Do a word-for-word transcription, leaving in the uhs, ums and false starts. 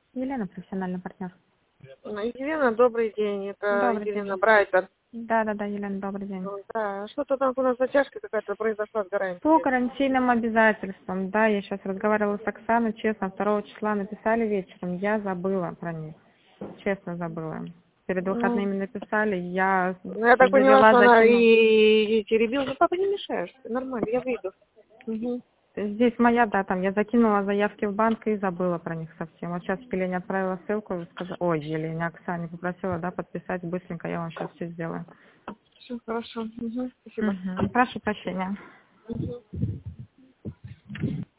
Елена, профессиональный партнер. Елена, добрый день. Это Добрый день. Елена Брайтер. Да, да, да, Елена, добрый день. Да, что-то там у нас затяжка какая-то произошла с гарантией. По карантинным обязательствам, да, я сейчас разговаривала с Оксаной, честно, второго числа написали вечером, я забыла про них, честно забыла. Перед выходными написали, я Ну, я так поняла, завела, что она закинула. и, и теребила. Ну, папа, не мешаешь, ты нормально, я выйду. Угу. Здесь моя, да, там, я закинула заявки в банк и забыла про них совсем. Вот сейчас Елене отправила ссылку, сказала, ой, Елене, Оксане попросила, да, подписать быстренько, я вам сейчас все сделаю. Все хорошо. Угу. Спасибо. Угу. Прошу прощения. Угу.